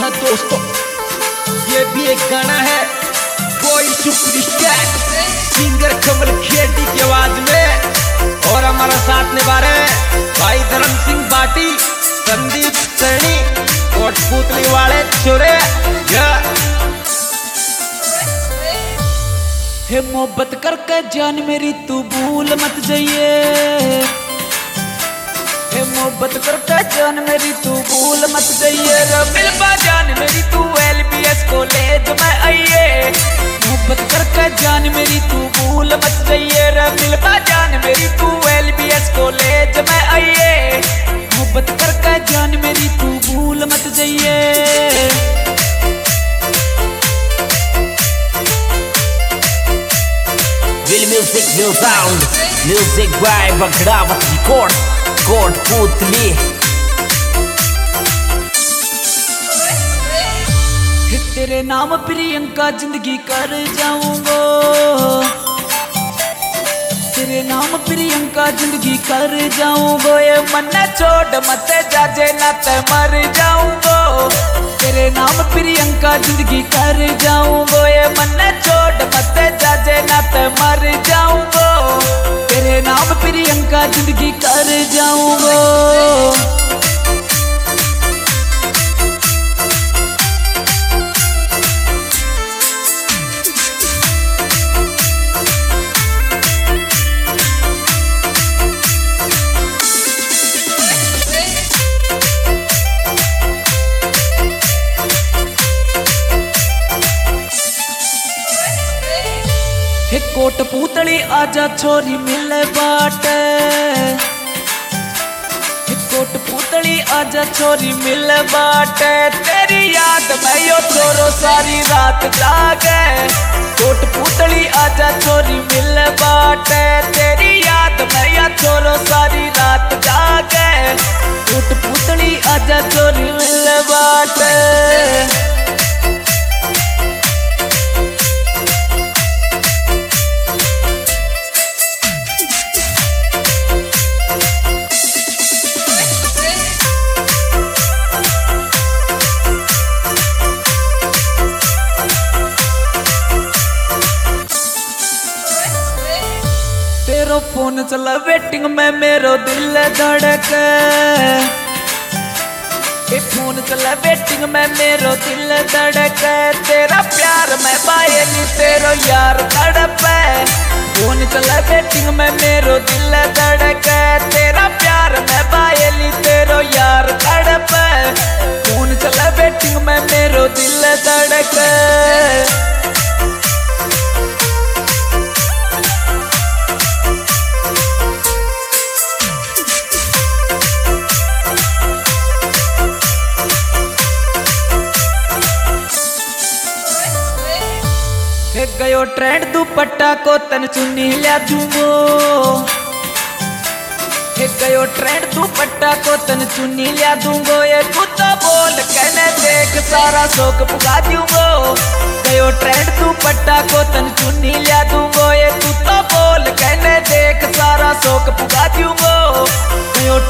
हाँ दोस्तों, ये भी एक गाना है कोई सुपरस्टार सिंगर कमल खेड़ी की आवाज में, और हमारा साथ निभा रहे भाई धर्म सिंह बाटी, संदीप सैनी, कोटपुतली वाले छोरे। हे मोहब्बत करके जान मेरी तू भूल मत जाइए, हे मोहब्बत करके जान मेरी तू भूल मत जाइए, मिलबा जान मेरी तू LBS कॉलेज में आइए। मोहब्बत करके जान मेरी तू भूल मत जाइए, मिलबा जान मेरी तू LBS कॉलेज में आइए। मोहब्बत करके जान मेरी तू भूल मत जाइए। Will music will sound, music by Baghdawat Record, Kotputli. तेरे नाम प्रियंका जिंदगी कर जाऊंगा, तेरे नाम प्रियंका जिंदगी कर जाऊंगा, ये मन छोड़ मत जाजे ना ते मर जाऊंगा। तेरे नाम प्रियंका जिंदगी कर जाऊंगा, ये मन छोड़ मत जाजे ना ते मर जाऊंगा। तेरे नाम प्रियंका जिंदगी कर जाऊंगा। हे कोटपुतली आजा छोरी मिले बाटे, हे कोटपुतली आजा छोरी मिले बाटे, तेरी याद में यो छोरो सारी रात जागे। कोटपुतली आजा छोरी मिले बाटे, तेरी याद में या छोरो सारी रात जागे। कोटपुतली आजा छोरी मिले बाटे। तेरो फोन चला वेटिंग में मेरो दिल धड़के, ए फोन चला वेटिंग में मेरो दिल धड़के, तेरा प्यार में बायनी तेरो यार तड़पे। फोन चला वेटिंग में मेरो दिल धड़के, तेरा प्यार में बायनी तेरो यार तड़पे। फोन चला वेटिंग में मेरो दिल धड़के। गयो ट्रेंड दुपट्टा को तन चुन्नी लिया दूंगो, गयो ट्रेंड दुपट्टा को तन चुन्नी लिया दूंगो, ये कुत्ता बोल कहने देख सारा शौक पुगा दूंगो। गयो ट्रेंड दुपट्टा को तन चुन्नी लिया दूंगो, ये कुत्ता बोल कहने देख सारा शौक पुगा दूंगो। गयो